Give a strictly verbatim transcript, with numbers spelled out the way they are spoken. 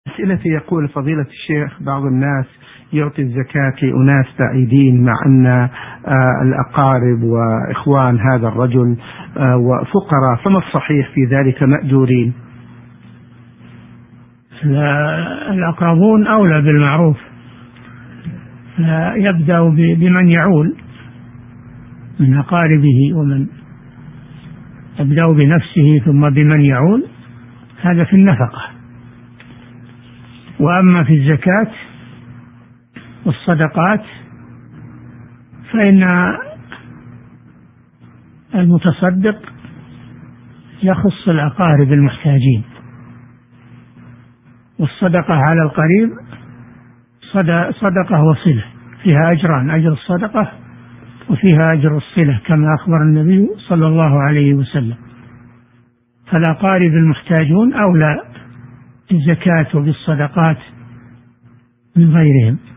أسئلتي يقول فضيلة الشيخ بعض الناس يعطي الزكاة لأناس بعيدين، مع أن الأقارب وإخوان هذا الرجل وفقراء، فما الصحيح في ذلك مأجورين؟ الأقربون أولى بالمعروف، يبدأ بمن يعول من أقاربه، ومن يبدأ بنفسه ثم بمن يعول، هذا في النفقة. وأما في الزكاة والصدقات فإن المتصدق يخص الأقارب المحتاجين، والصدقة على القريب صدقة وصلة، فيها أجران، أجر الصدقة وفيها أجر الصلة كما أخبر النبي صلى الله عليه وسلم. فالأقارب المحتاجون أولى بالزكاة وبالصدقات من غيرهم.